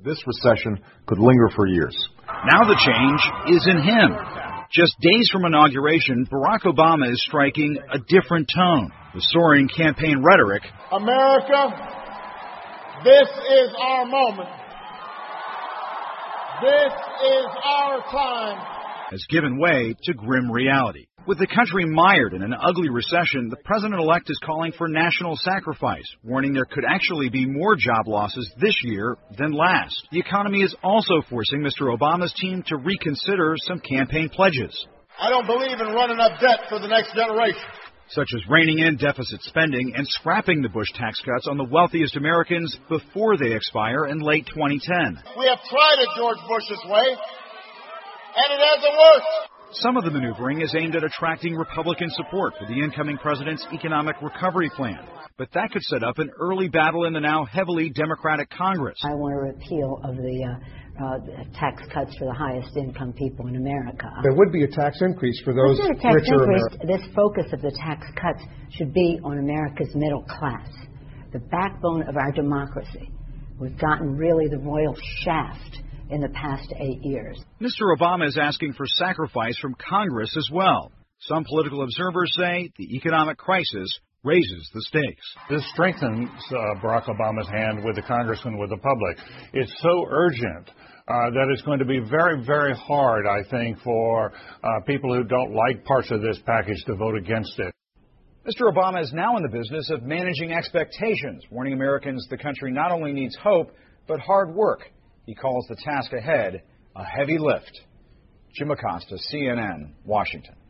This recession could linger for years. Now the change is in him. Just days from inauguration, Barack Obama is striking a different tone. The soaring campaign rhetoric. America, this is our moment. This is our time. Has given way to grim reality. With the country mired in an ugly recession, the president-elect is calling for national sacrifice, warning there could actually be more job losses this year than last. The economy is also forcing Mr. Obama's team to reconsider some campaign pledges. I don't believe in running up debt for the next generation. Such as reining in deficit spending and scrapping the Bush tax cuts on the wealthiest Americans before they expire in late 2010. We have tried it George Bush's way, and it hasn't worked. Some of the maneuvering is aimed at attracting Republican support for the incoming president's economic recovery plan. But that could set up an early battle in the now heavily Democratic Congress. I want a repeal of the tax cuts for the highest income people in America. There would be a tax increase for those richer Americans. This focus of the tax cuts should be on America's middle class, the backbone of our democracy. We've gotten really the royal shaft in the past 8 years. Mr. Obama is asking for sacrifice from Congress as well. Some political observers say the economic crisis raises the stakes. This strengthens Barack Obama's hand with the Congress and with the public. It's so urgent that it's going to be very, very hard, I think, for people who don't like parts of this package to vote against it. Mr. Obama is now in the business of managing expectations, warning Americans the country not only needs hope, but hard work. He calls the task ahead a heavy lift. Jim Acosta, CNN, Washington.